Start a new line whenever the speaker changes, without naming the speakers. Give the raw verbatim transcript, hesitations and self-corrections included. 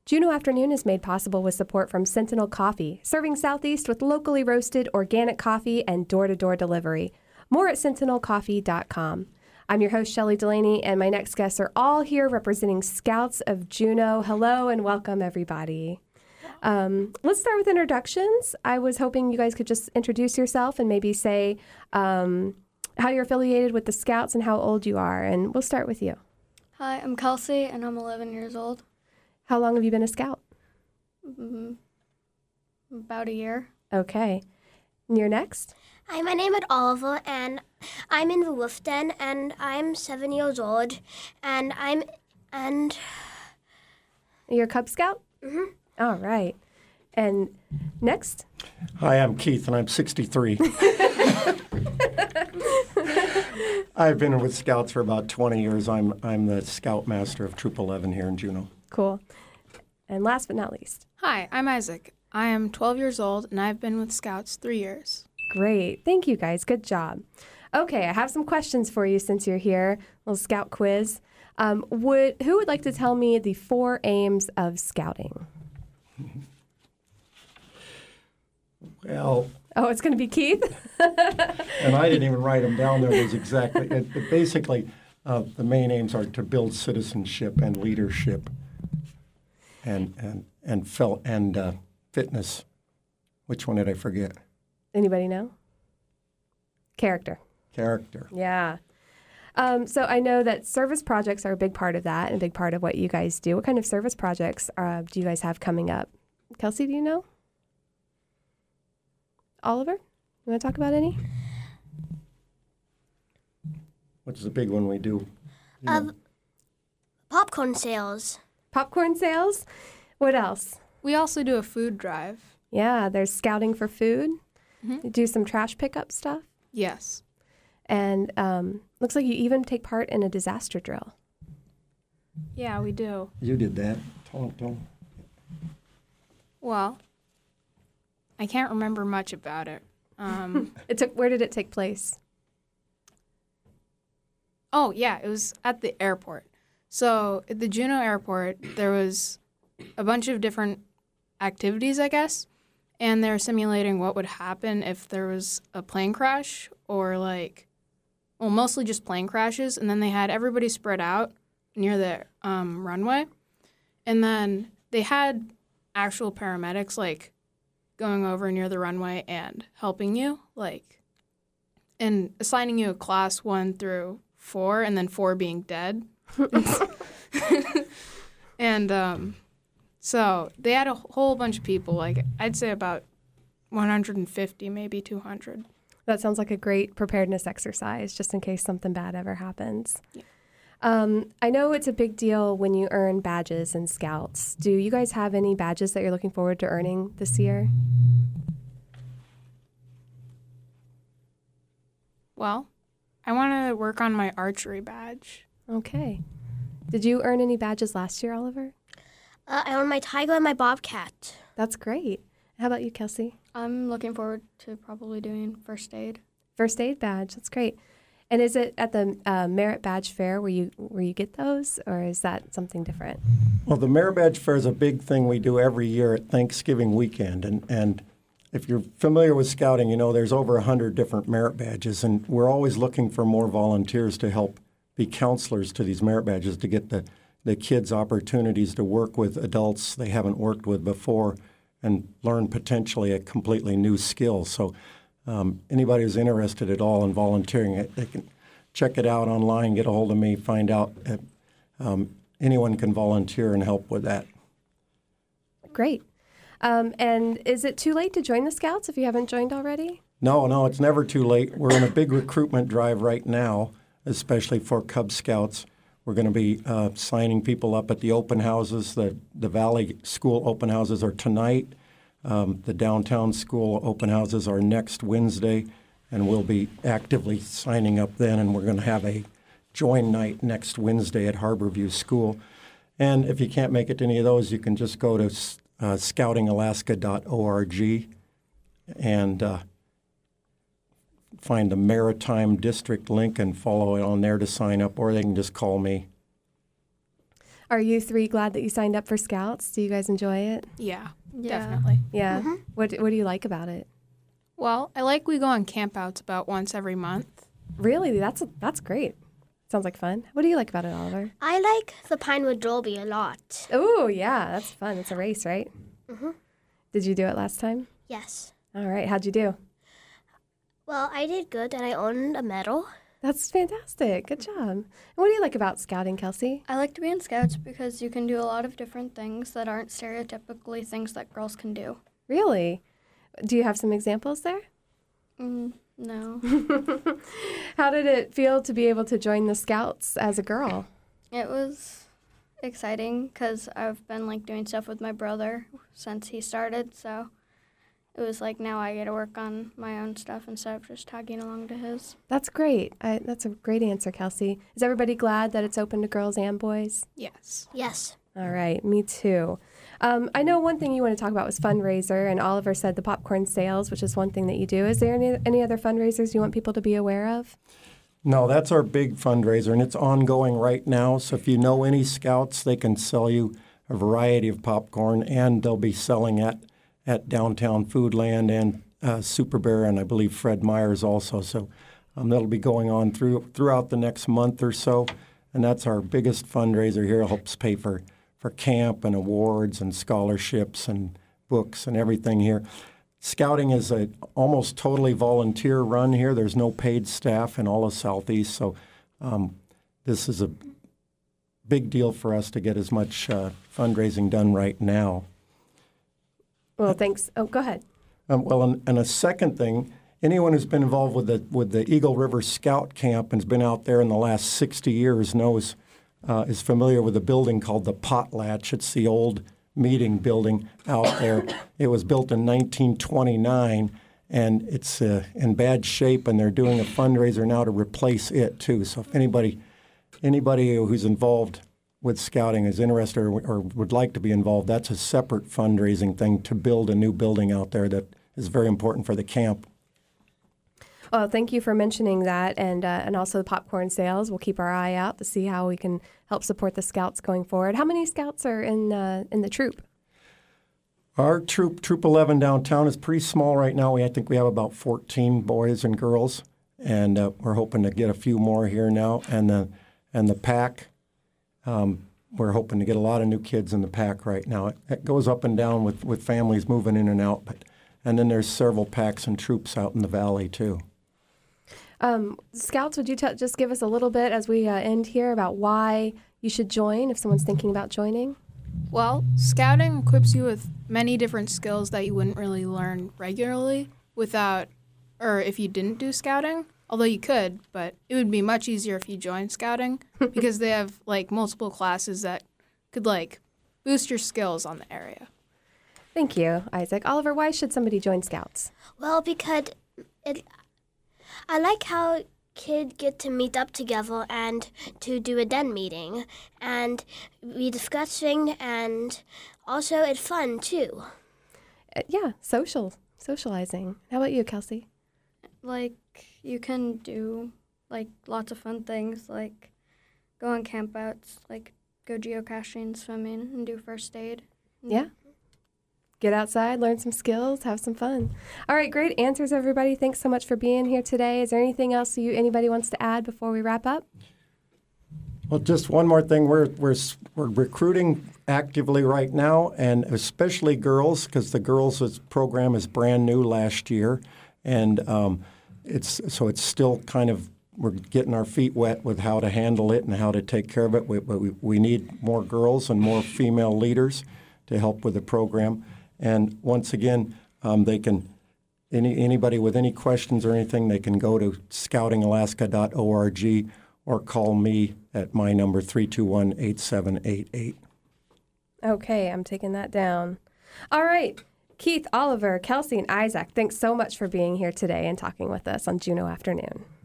Juneau Afternoon is made possible with support from Sentinel Coffee, serving Southeast with locally roasted organic coffee and door-to-door delivery. More at sentinel coffee dot com. I'm your host, Shelley Delaney, and my next guests are all here representing Scouts of Juneau. Hello and welcome, everybody. Um, let's start with introductions. I was hoping you guys could just introduce yourself and maybe say um, how you're affiliated with the Scouts and how old you are, and we'll start with you.
Hi, I'm Kelsey, and I'm eleven years old.
How long have you been a Scout?
Mm, about a year.
Okay. And you're next?
Hi, my name is Oliver, and I'm in the Wolf Den, and I'm seven years old, and I'm, and...
You're a Cub Scout?
Mm-hmm.
All right. And next?
Hi, I'm Keith, and I'm sixty-three. I've been with Scouts for about twenty years. I'm I'm the Scoutmaster of Troop eleven here in Juneau.
Cool. And last but not least.
Hi, I'm Isaac. I am twelve years old, and I've been with Scouts three years.
Great. Thank you, guys. Good job. Okay, I have some questions for you since you're here. A little Scout quiz. Um, would Who would like to tell me the four aims of Scouting?
Well...
Oh, it's going to be Keith?
And I didn't even write them down there. There's exactly... It, it basically, uh, the main aims are to build citizenship and leadership and and and, fel- and uh, fitness. Which one did I forget?
Anybody know? Character.
Character.
Yeah. Um, so I know that service projects are a big part of that and a big part of what you guys do. What kind of service projects uh, do you guys have coming up? Kelsey, do you know? Oliver, you want to talk about any?
What's the big one we do? You
Um,
know.
popcorn sales.
Popcorn sales? What else?
We also do a food drive.
Yeah, there's scouting for food.
Mhm.
You do some trash pickup stuff.
Yes.
And um, looks like you even take part in a disaster drill.
Yeah, we do.
You did that. Don't, don't.
Well, I can't remember much about it. Um,
It took. Where did it take place?
oh, yeah, it was at the airport. So at the Juneau airport, there was a bunch of different activities, I guess, and they're simulating what would happen if there was a plane crash or like, well, mostly just plane crashes, and then they had everybody spread out near the um, runway, and then they had actual paramedics, like, going over near the runway and helping you, like, and assigning you a class one through four, and then four being dead. And um, so they had a whole bunch of people, like, I'd say about one hundred fifty, maybe two hundred.
That sounds like a great preparedness exercise, just in case something bad ever happens.
Yeah.
Um, I know it's a big deal when you earn badges in Scouts. Do you guys have any badges that you're looking forward to earning this year?
Well, I want to work on my archery badge.
Okay. Did you earn any badges last year, Oliver?
Uh, I own my tiger and my bobcat.
That's great. How about you, Kelsey?
I'm looking forward to probably doing first aid.
First aid badge. That's great. And is it at the uh, Merit Badge Fair where you where you get those, or is that something different?
Well, the Merit Badge Fair is a big thing we do every year at Thanksgiving weekend. And, and if you're familiar with Scouting, you know there's over one hundred different merit badges. And we're always looking for more volunteers to help be counselors to these merit badges to get the, the kids opportunities to work with adults they haven't worked with before and learn potentially a completely new skill. So um, anybody who's interested at all in volunteering, they can check it out online, get a hold of me, find out if um, anyone can volunteer and help with that.
Great. Um, and is it too late to join the Scouts if you haven't joined already?
No, no, it's never too late. We're in a big recruitment drive right now, especially for Cub Scouts. We're going to be uh, signing people up at the open houses. The, the Valley School open houses are tonight. Um, the downtown school open houses are next Wednesday, and we'll be actively signing up then, and we're going to have a join night next Wednesday at Harborview School. And if you can't make it to any of those, you can just go to uh, scouting alaska dot org and uh, find the Maritime District link and follow it on there to sign up, or they can just call me.
Are you three glad that you signed up for Scouts? Do you guys enjoy it?
Yeah,
Yeah.
definitely.
Yeah. What What do you like about it?
Well, I like we go on campouts about once every month.
Really, that's that's great. Sounds like fun. What do you like about it, Oliver?
I like the Pinewood Derby a lot.
Oh, yeah, that's fun. It's a race, right?
Mhm.
Did you do it last time?
Yes.
All right. How'd you do?
Well, I did good and I earned a medal.
That's fantastic. Good job. And what do you like about scouting, Kelsey?
I like to be in Scouts because you can do a lot of different things that aren't stereotypically things that girls can do.
Really? Do you have some examples there?
Mm, no.
How did it feel to be able to join the Scouts as a girl?
It was exciting because I've been like doing stuff with my brother since he started, so it was like now I get to work on my own stuff instead of just tagging along to his.
That's great. I, that's a great answer, Kelsey. Is everybody glad that it's open to girls and boys?
Yes.
Yes.
All right, me too. Um, I know one thing you want to talk about was fundraiser, and Oliver said the popcorn sales, which is one thing that you do. Is there any, any other fundraisers you want people to be aware of?
No, that's our big fundraiser, and it's ongoing right now. So if you know any scouts, they can sell you a variety of popcorn, and they'll be selling at, at Downtown Foodland and uh, Super Bear, and I believe Fred Meyer's also. So um, that'll be going on through throughout the next month or so, and that's our biggest fundraiser here. It helps pay for, for camp and awards and scholarships and books and everything here. Scouting is a almost totally volunteer run here. There's no paid staff in all of Southeast, so um, this is a big deal for us to get as much uh, fundraising done right now.
Well, thanks. Oh, go ahead.
Um, well, and, and a second thing, anyone who's been involved with the with the Eagle River Scout Camp and has been out there in the last sixty years knows uh, is familiar with a building called the Potlatch. It's the old meeting building out there. It was built in nineteen twenty-nine, and it's uh, in bad shape, and they're doing a fundraiser now to replace it, too. So if anybody anybody who's involved with scouting is interested or, or would like to be involved, that's a separate fundraising thing to build a new building out there that is very important for the camp.
Well, thank you for mentioning that, and uh, and also the popcorn sales. We'll keep our eye out to see how we can help support the Scouts going forward. How many Scouts are in uh, in the troop?
Our troop, Troop eleven downtown, is pretty small right now. We I think we have about fourteen boys and girls, and uh, we're hoping to get a few more here now. And the and the pack, um, we're hoping to get a lot of new kids in the pack right now. It, it goes up and down with, with families moving in and out, but and then there's several packs and troops out in the valley too.
Um, Scouts, would you t- just give us a little bit as we uh, end here about why you should join if someone's thinking about joining?
Well, scouting equips you with many different skills that you wouldn't really learn regularly without, or if you didn't do scouting, although you could, but it would be much easier if you joined scouting because they have like multiple classes that could like boost your skills on the area.
Thank you, Isaac. Oliver, why should somebody join Scouts?
Well, because it, I like how kids get to meet up together and to do a den meeting and we discussing, and also it's fun too.
Uh, yeah, social, socializing. How about you, Kelsey?
Like you can do like lots of fun things, like go on campouts, like go geocaching, swimming, and do first aid.
Yeah. Get outside, learn some skills, have some fun. All right, great answers, everybody. Thanks so much for being here today. Is there anything else you anybody wants to add before we wrap up?
Well, just one more thing. We're we're we're recruiting actively right now, and especially girls, because the girls' program is brand new last year, and um, it's so it's still kind of we're getting our feet wet with how to handle it and how to take care of it. We we, we need more girls and more female leaders to help with the program. And once again, um, they can any anybody with any questions or anything, they can go to scouting alaska dot org or call me at my number three two one, eight seven eight eight.
Okay, I'm taking that down. All right, Keith, Oliver, Kelsey, and Isaac, thanks so much for being here today and talking with us on Juneau Afternoon.